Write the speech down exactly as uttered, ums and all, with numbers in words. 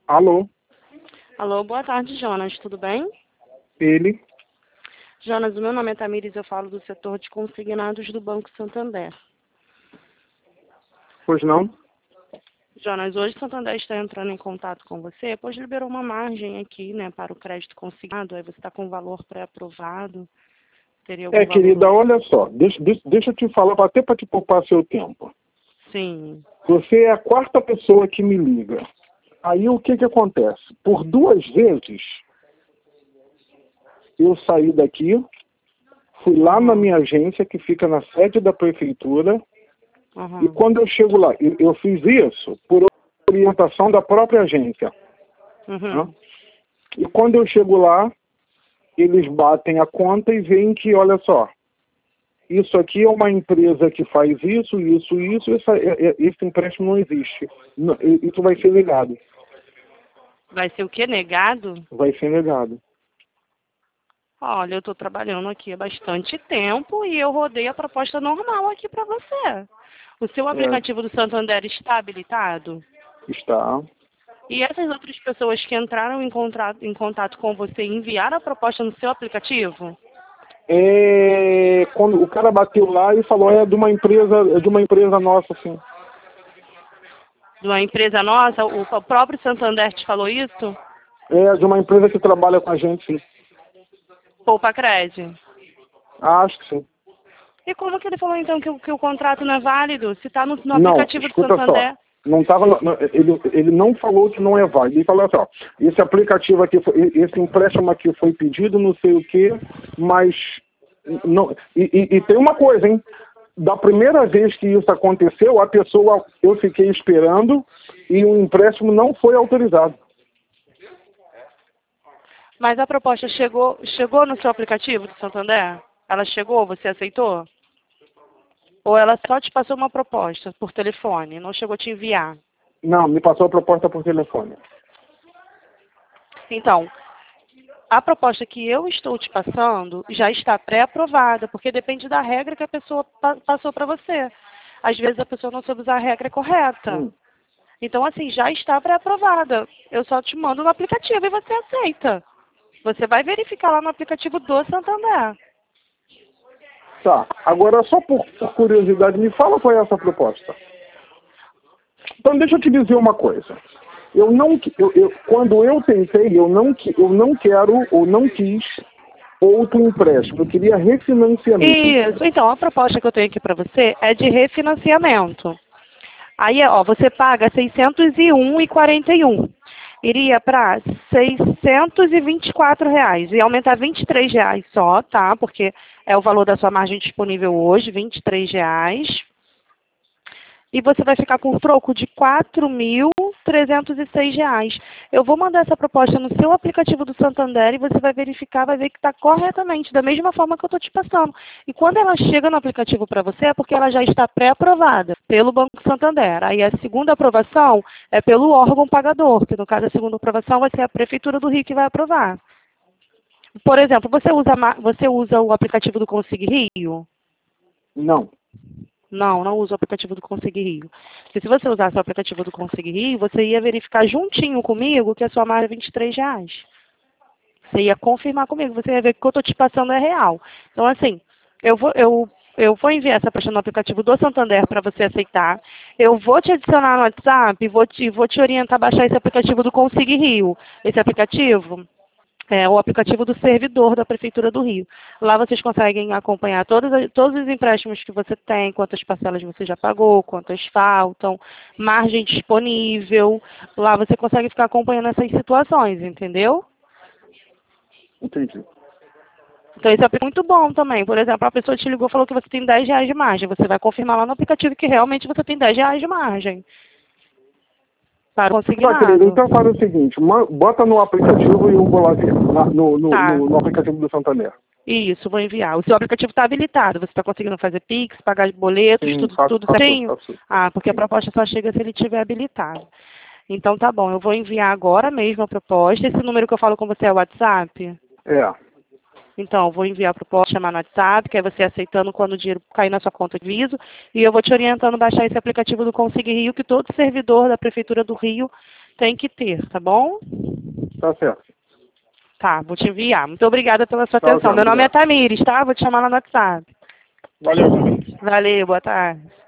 Alô? Alô, boa tarde, Jonas, tudo bem? Ele? Jonas, o meu nome é Tamires, eu falo do setor de consignados do Banco Santander. Pois não? Jonas, hoje o Santander está entrando em contato com você, pois liberou uma margem aqui, né, para o crédito consignado, aí você está com o valor pré-aprovado, teria algum É, valor querida, no... olha só, deixa, deixa, deixa eu te falar, até para te poupar seu tempo. Sim. Você é a quarta pessoa que me liga. Aí o que que acontece? Por duas vezes, eu saí daqui, fui lá Uhum. na minha agência, que fica na sede da prefeitura, Uhum. e quando eu chego lá, eu, eu fiz isso por orientação da própria agência. Uhum. Né? E quando eu chego lá, eles batem a conta e veem que, olha só, isso aqui é uma empresa que faz isso, isso, isso, essa, é- é- esse empréstimo não existe. Não, e- isso vai ser negado. Vai ser o quê? Negado? Vai ser negado. Olha, eu estou trabalhando aqui há bastante tempo e eu rodei a proposta normal aqui para você. O seu É, aplicativo do Santander está habilitado? está. E essas outras pessoas que entraram em contato, em contato com você enviaram a proposta no seu aplicativo? É, quando o cara bateu lá e falou, é de uma empresa, é de uma empresa nossa, assim. De uma empresa nossa? O o próprio Santander te falou isso? É de uma empresa que trabalha com a gente, sim. Poupa Cred. Acho que sim. E como que ele falou então que, o- que o contrato não é válido? Se está no, no Não, aplicativo do escuta só. Santander? Não tava, no- no- ele, ele não falou que não é válido. Ele falou assim, ó, esse aplicativo aqui, foi- esse empréstimo aqui foi pedido, não sei o quê, mas não. E, e- e tem uma coisa, hein? Da primeira vez que isso aconteceu, a pessoa, eu fiquei esperando e o empréstimo não foi autorizado. Mas a proposta chegou, chegou no seu aplicativo do Santander? Ela chegou? Você aceitou? Ou ela só te passou uma proposta por telefone, não chegou a te enviar? Não, me passou a proposta por telefone. Então, a proposta que eu estou te passando já está pré-aprovada, porque depende da regra que a pessoa pa- passou para você. Às vezes a pessoa não soube usar a regra correta. Hum, Então, assim, já está pré-aprovada. Eu só te mando no aplicativo e você aceita. Você vai verificar lá no aplicativo do Santander. tá. Agora, só por, por curiosidade, me fala qual é essa proposta. Então, deixa eu te dizer uma coisa. Eu não, qui- eu, eu, quando eu tentei, eu não, qui- eu não quero ou não quis outro empréstimo. Eu queria refinanciamento. Isso. Então, a proposta que eu tenho aqui para você é de refinanciamento. Aí, ó, você paga seiscentos e um reais e quarenta e um. Iria para seiscentos e vinte e quatro reais. E aumentar vinte e três reais só, tá? Porque é o valor da sua margem disponível hoje, vinte e três reais. E você vai ficar com um troco de quatro mil trezentos e seis reais. Eu vou mandar essa proposta no seu aplicativo do Santander e você vai verificar, vai ver que está corretamente, da mesma forma que eu estou te passando. E quando ela chega no aplicativo para você, é porque ela já está pré-aprovada pelo Banco Santander. Aí a segunda aprovação é pelo órgão pagador, que no caso a segunda aprovação vai ser a Prefeitura do Rio que vai aprovar. Por exemplo, você usa, ma- você usa o aplicativo do Consig Rio? Não. Não, não uso o aplicativo do Consig Rio. Porque se você usasse o aplicativo do Consig Rio, você ia verificar juntinho comigo que a sua margem é vinte e três reais. Você ia confirmar comigo, você ia ver que o que eu estou te passando é real. Então, assim, eu vou, eu, eu vou enviar essa proposta no aplicativo do Santander para você aceitar. Eu vou te adicionar no WhatsApp e vou te, vou te orientar a baixar esse aplicativo do Consig Rio. Esse aplicativo é o aplicativo do servidor da Prefeitura do Rio. Lá vocês conseguem acompanhar todos, as- todos os empréstimos que você tem, quantas parcelas você já pagou, quantas faltam, margem disponível. Lá você consegue ficar acompanhando essas situações, entendeu? Entendi. Então isso é muito bom também. Por exemplo, a pessoa te ligou e falou que você tem dez reais de margem. Você vai confirmar lá no aplicativo que realmente você tem dez reais de margem para o Tá, querido, consignado. então faz o seguinte, ma- bota no aplicativo e eu vou lá ver, na- no, no, Tá. no, no aplicativo do Santander. Isso, vou enviar. O seu aplicativo está habilitado. Você está conseguindo fazer Pix, pagar boletos, Sim, tudo, faço, tudo faço, certinho? faço. Ah, porque a Sim. proposta só chega se ele estiver habilitado. Então tá bom, eu vou enviar agora mesmo a proposta. Esse número que eu falo com você é o WhatsApp? É, Então, eu vou enviar a proposta, chamar no WhatsApp, que é você aceitando quando o dinheiro cair na sua conta de viso, e eu vou te orientando a baixar esse aplicativo do Consig Rio, que todo servidor da Prefeitura do Rio tem que ter, tá bom? Tá certo. Tá, vou te enviar. Muito obrigada pela sua Tchau, atenção. tchau, Meu nome é obrigado. Tamires, tá? Vou te chamar lá no WhatsApp. Valeu, também. Valeu, boa tarde.